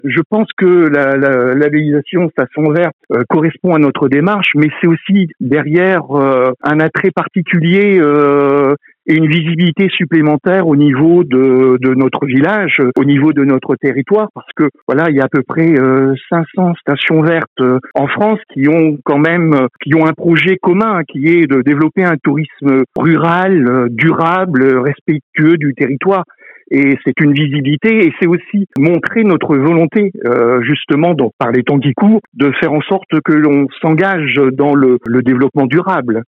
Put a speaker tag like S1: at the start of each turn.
S1: Je pense que la labellisation Station Verte correspond à notre démarche, mais c'est aussi derrière un attrait particulier et une visibilité supplémentaire au niveau de notre village, au niveau de notre territoire, parce que voilà, il y a à peu près 500 stations vertes en France qui ont un projet commun, qui est de développer un tourisme rural, durable, respectueux du territoire. Et c'est une visibilité et c'est aussi montrer notre volonté, justement, par les temps qui courent, de faire en sorte que l'on s'engage dans le développement durable.